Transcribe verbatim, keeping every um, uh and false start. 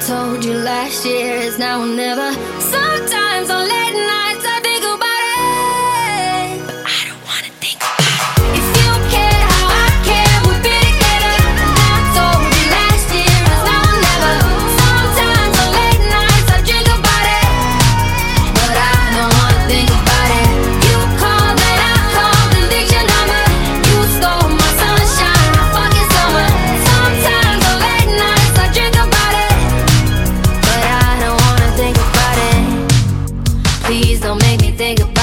told you last year is now or never. Sometimes on late nights I think about it, but I don't wanna think about it. If you care how I care, we'll be together. I told you last year is now or never. Sometimes on late nights I drink about it, but I don't wanna think about it. You called and I called and digged your number. You stole my sunshine, my fucking summer. Sometimes on late nights I drink about it, but I don't wanna think about it. Please don't make me think about it.